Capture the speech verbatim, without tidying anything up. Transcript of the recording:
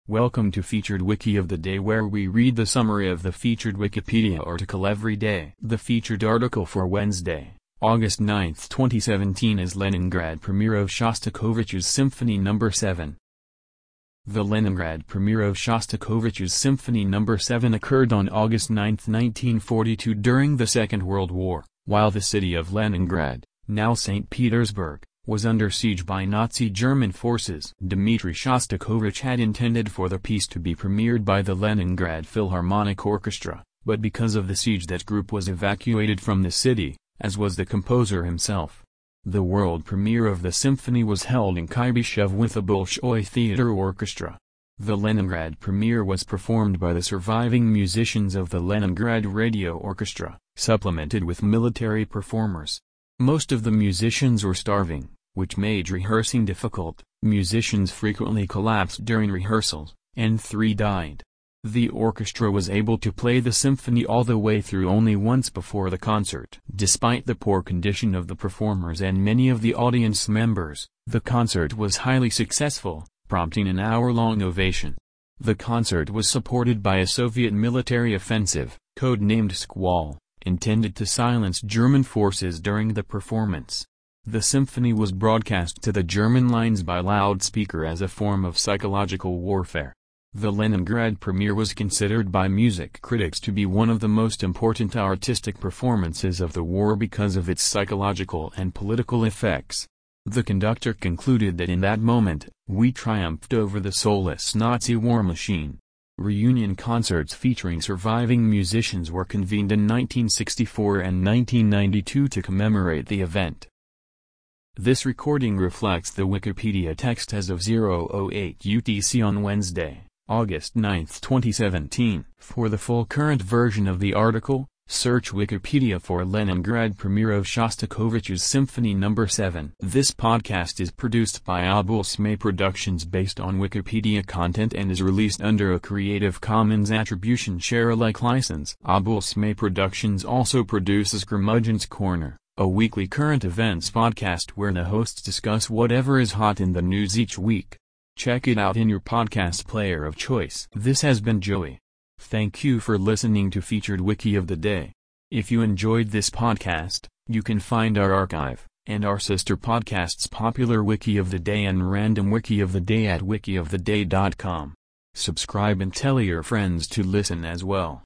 Welcome to Featured Wiki of the Day, where we read the summary of the featured Wikipedia article every day. The featured article for Wednesday, August ninth twenty seventeen is Leningrad premiere of Shostakovich's Symphony number seven. The Leningrad premiere of Shostakovich's Symphony number seven occurred on August ninth nineteen forty-two during the Second World War, while the city of Leningrad, now Saint Petersburg, was under siege by Nazi German forces. Dmitri Shostakovich had intended for the piece to be premiered by the Leningrad Philharmonic Orchestra, but because of the siege that group was evacuated from the city, as was the composer himself. The world premiere of the symphony was held in Kybyshev with the Bolshoi Theatre Orchestra. The Leningrad premiere was performed by the surviving musicians of the Leningrad Radio Orchestra, supplemented with military performers. Most of the musicians were starving, which made rehearsing difficult. Musicians frequently collapsed during rehearsals, and three died. The orchestra was able to play the symphony all the way through only once before the concert. Despite the poor condition of the performers and many of the audience members, the concert was highly successful, prompting an hour-long ovation. The concert was supported by a Soviet military offensive, code-named Squall, intended to silence German forces during the performance. The symphony was broadcast to the German lines by loudspeaker as a form of psychological warfare. The Leningrad premiere was considered by music critics to be one of the most important artistic performances of the war because of its psychological and political effects. The conductor concluded that in that moment, we triumphed over the soulless Nazi war machine. Reunion concerts featuring surviving musicians were convened in nineteen sixty-four and nineteen ninety-two to commemorate the event. This recording reflects the Wikipedia text as of zero oh eight U T C on Wednesday, August ninth twenty seventeen. For the full current version of the article, search Wikipedia for Leningrad premiere of Shostakovich's Symphony number seven. This podcast is produced by Abulsmay Productions based on Wikipedia content and is released under a Creative Commons Attribution Share-alike license. Abulsmay Productions also produces Curmudgeon's Corner, a weekly current events podcast where the hosts discuss whatever is hot in the news each week. Check it out in your podcast player of choice. This has been Joey. Thank you for listening to Featured Wiki of the Day. If you enjoyed this podcast, you can find our archive, and our sister podcasts Popular Wiki of the Day and Random Wiki of the Day at wiki of the day dot com. Subscribe and tell your friends to listen as well.